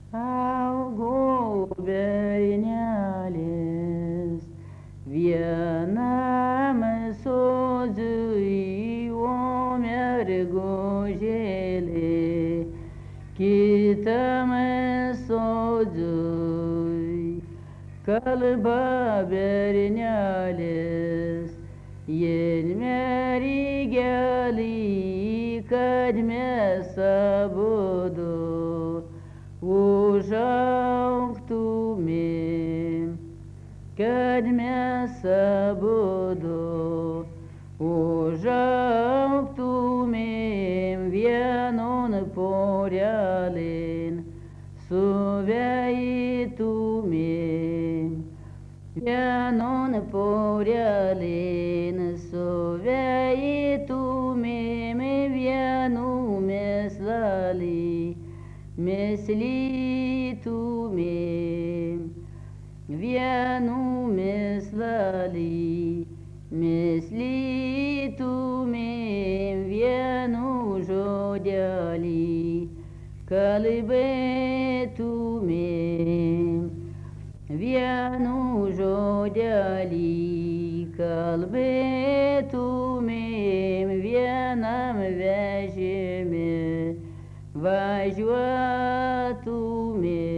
Augo bernelis vienam sodžiui, o mergužėlė kitam sodžiui. Kalba bernelis, jin mergelį, kad mes abudu užaugtumėm, kad mes abudu užaugtumėm vienon porelin, suveitumėm, vienon porelin, suveitumėm, vienu meslali meslytumėm, vienu meslali meslytumėm, vienu žodelį kalbėtumėm, vienu žodelį kalbėtumėm, vienam vežime važiuotumėm.